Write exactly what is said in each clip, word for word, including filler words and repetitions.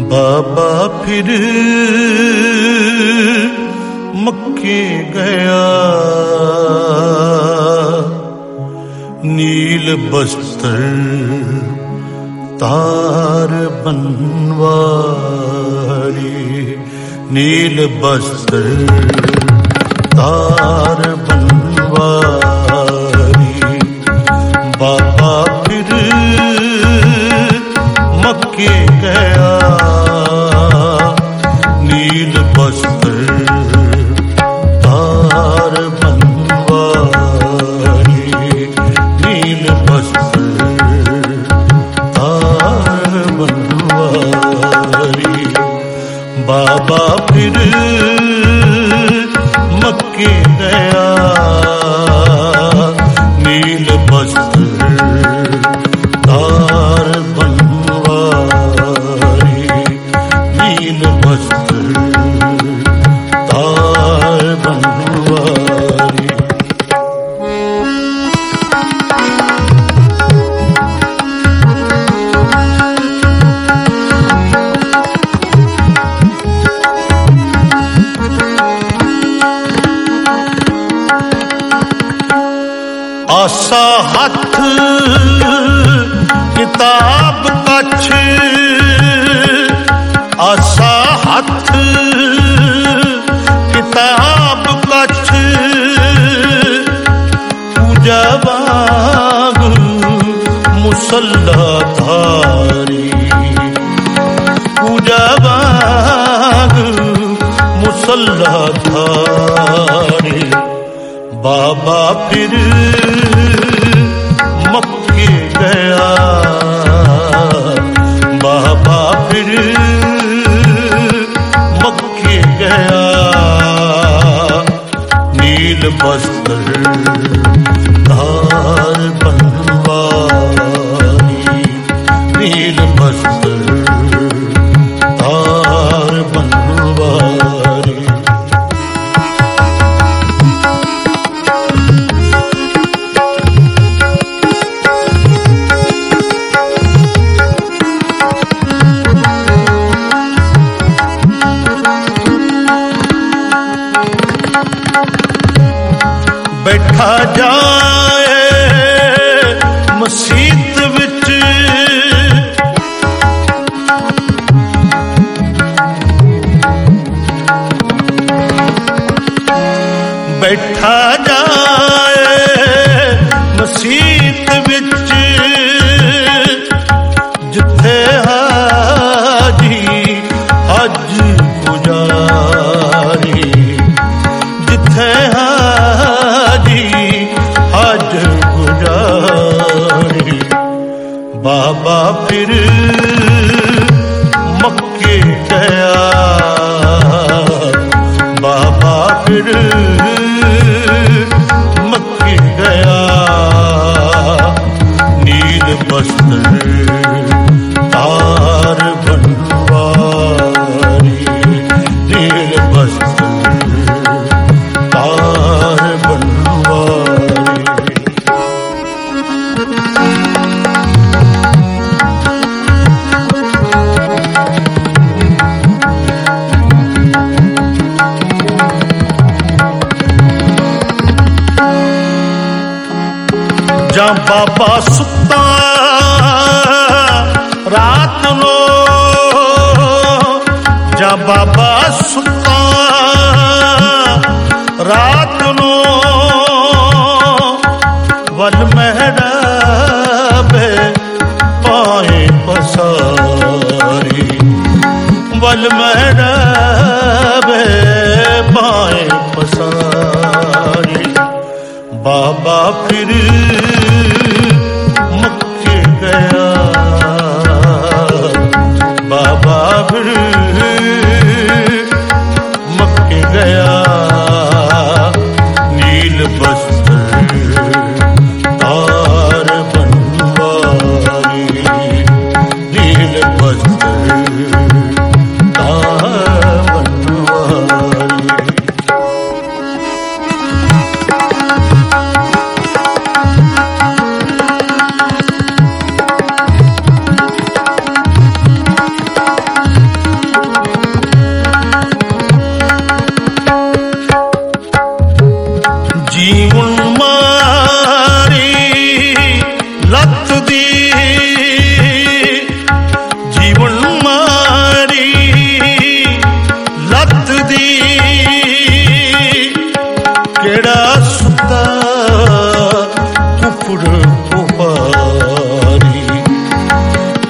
बाबा फिर मक्के गया, नील बस्तर तार बनवारी, नील बस्तर तार बनवारी। बाबा फिर मक्के गया, नील बस्तर तार बनवारी, नील बस्तर तार बनवारी। बाबा फिर मक्के गया, नील बस्तर तार बनवारी, नील बस्तर तार बनवारी। आसा हथ किताब कछ, आसा हथ किताब कछ, पूजा वांग मुसल्ला धारी, पूजा वांग मुसल्ला धारी। बाबा फिर मक्के गया, बाबा फिर मक्के गया, नील बस्तर तार बनवारी, नील बस्तर तार बनवारी। बैठा जाए मसीत विच, बैठा जाए मसीत विच, जिथे हाजी हज गुजारी, जिथे हाजी हज गुजारी। बाबा फिर मक्के गया, बाबा फिर मक्के गया, नील बस्तर तार बनवारी, नील बस्तर तार बनवारी। जा बाबा सुता रात नो, जा बाबा सुता रात नो, वल महराबे पाए पसारी, वल महराबे पाए पसारी। बाबा फिर मक्के गया, बाबा फिर मक्के गया, नील बस्तर तार बनवारी, नील बस्तर तार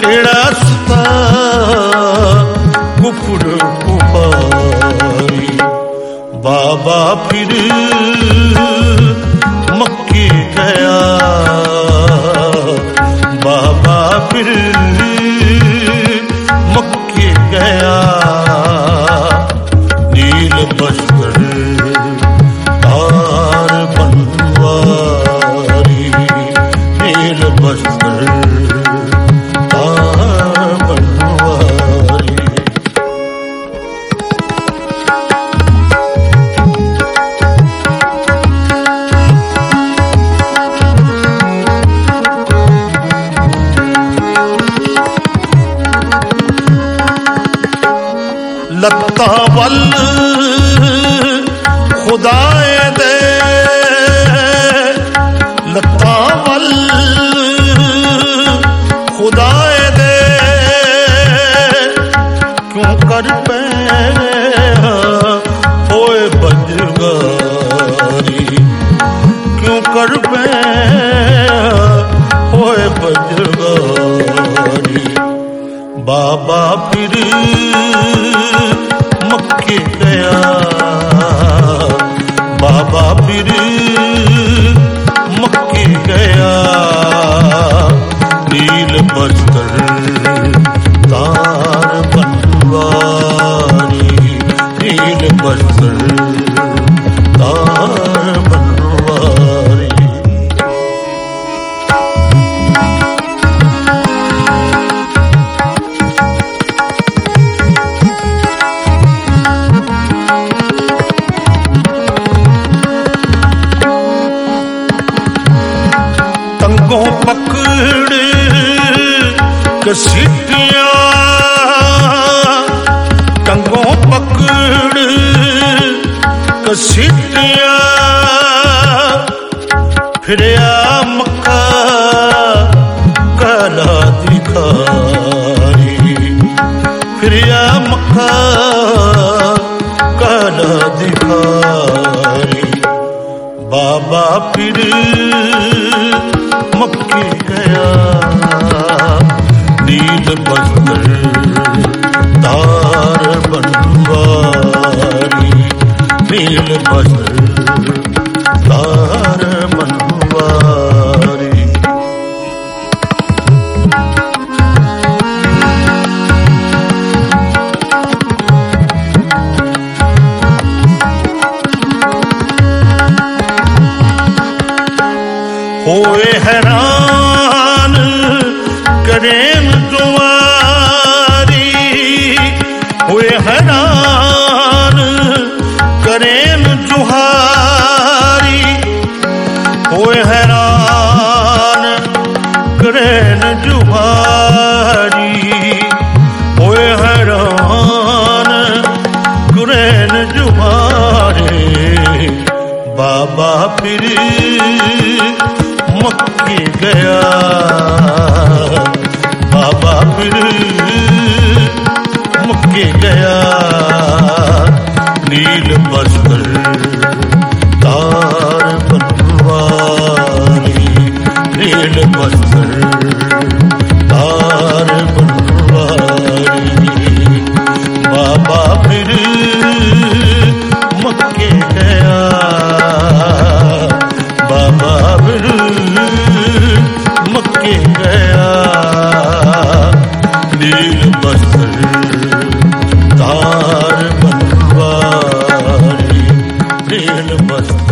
केड़ा सुता कुफर कुफारी। बाबा फिर मक्के गया, बाबा फिर मक्के गया। नील बस्तर तार बनवारी, नील बस्तर तार बनवारी। लत्ता वल खुदाए दे, लत्ता वल खुदाए दे। क्यों कर पे होए बजगारी, क्यों कर पे होए बजगारी। बाबा फिर मक्के गया, बाबा फिर मक्के गया। नील बस्तर तार बनवारी, नील बस्तर तार बनवारी। तंगों पकड़ कसीटियां, तंगों पकड़ कसीटियां। फिरया मक्का काला दिखारी, फिरया मक्का काला दिखारी। बाबा फिर मक्के गया, नील बस्तर तार बनवारी, नील बस्तर तार बनवारी। होए हैरान करें जुआरी, होए हैरान करें जुहारी। होए हैरान करें जुहारी, होए हैरान करें जुहारी। बाबा फिर मक्के गया, बाबा फिर मक्के गया। नील बस्तर तार बनवारी, नील बस्तर तार बनवारी। बाबा फिर मक्के गया, बाबा फिर मक्के गया। नील बस्तर तार बनवारी, नील बस्तर